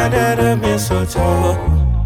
under the mistletoe.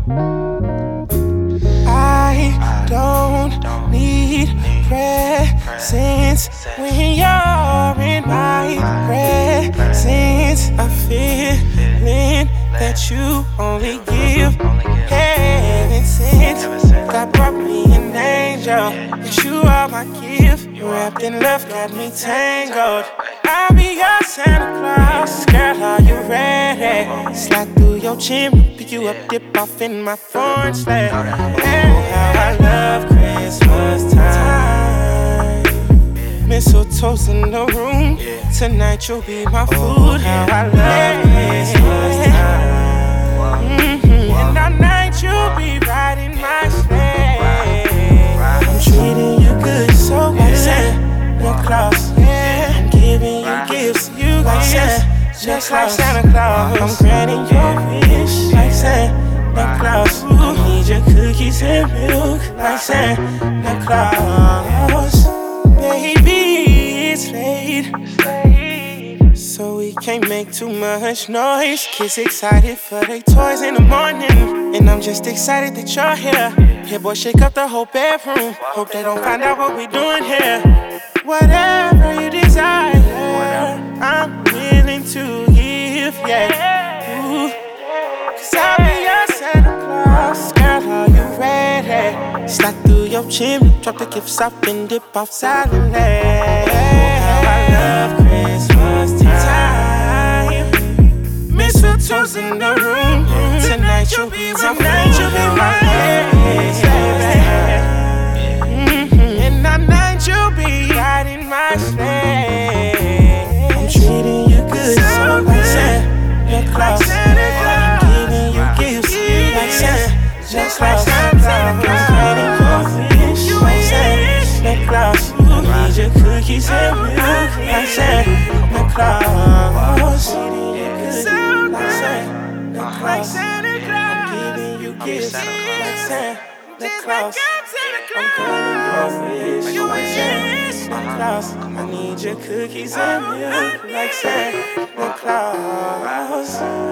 I don't need presents when you're in my presence. A feeling that you only give heaven sent. God brought me an angel. Yes, you are my gift. Wrapped in love, got me tangled. I'll be your Santa Claus. Girl, are you ready? Slide through your chimney, pick you up, dip off in my foreign sled. Oh, how I love Christmas time. Mistletoe's in the room. Tonight you'll be my food. How I love Christmas time. And all night you'll be riding my sled. I'm treating you good, so like Santa Claus. I'm giving you gifts, you like Santa, just like Santa Claus. I'm granting your wish, like Santa Claus. I need your cookies and milk, like Santa Claus. Baby, it's late, so we can't make too much noise. Kids excited for their toys in the morning, and I'm just excited that you're here. Here, boy, shake up the whole bedroom. Hope they don't find out what we doing here. Whatever you desire, I'm willing to give, yeah. Ooh. 'Cause I'll be your Santa Claus. Girl, are you ready? Slide through your chimney, drop the gifts off and dip off silently. How I love Christmas time. Mistletoe's in the room. Tonight you'll be my baby. And all night you'll be riding my sled. I'm treating you good, so like Santa Claus. I'm giving you gifts, like Santa, just like Santa Claus. I'm granting your wish, like Santa Claus. I need your cookies and milk, like Santa Claus. I'm treating you good, like Santa Claus. I'm giving you gifts, like Santa Claus. I'm granting your wish, like Santa Claus. I need your cookies and milk, like Santa Claus.